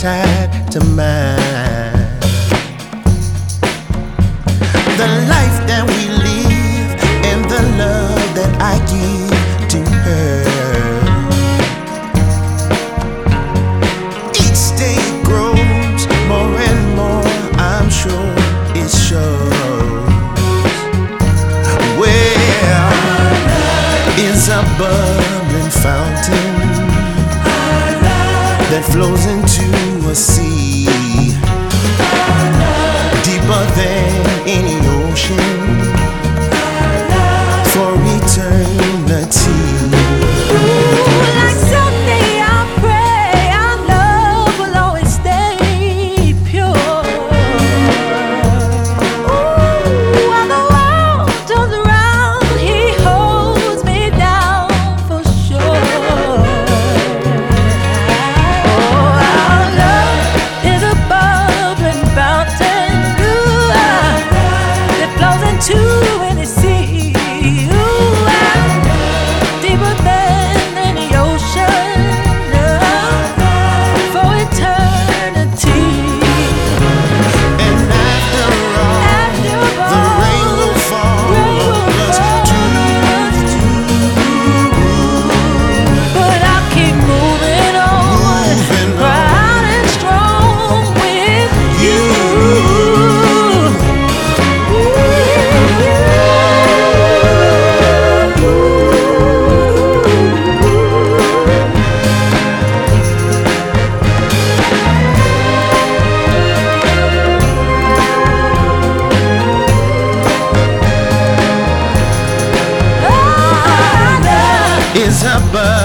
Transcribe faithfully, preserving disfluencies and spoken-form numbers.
tied to mine. The life that we live and the love that I give to her. Each day it grows more and more, I'm sure it shows. Where is a bubbling fountain that flows into a sea deeper than any ocean for eternity. Like someday I pray our love will always stay pure. Ooh, while the world turns around, he holds me down for sure. Oh, our love is a bubbling fountain, ooh, that flows into any sea. Ooh, deeper than any ocean, uh, for eternity. And after all, After the all, rain will fall rain will on us fall two. but I'll keep moving on, Moving proud and strong with you. Is a bird